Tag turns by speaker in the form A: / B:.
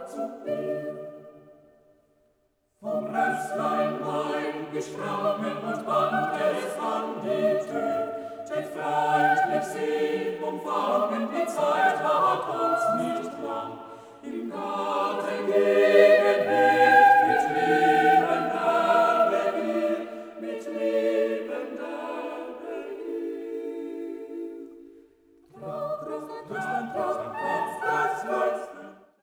A: zu mir. Vom Rösslein mein gesprungen und wandte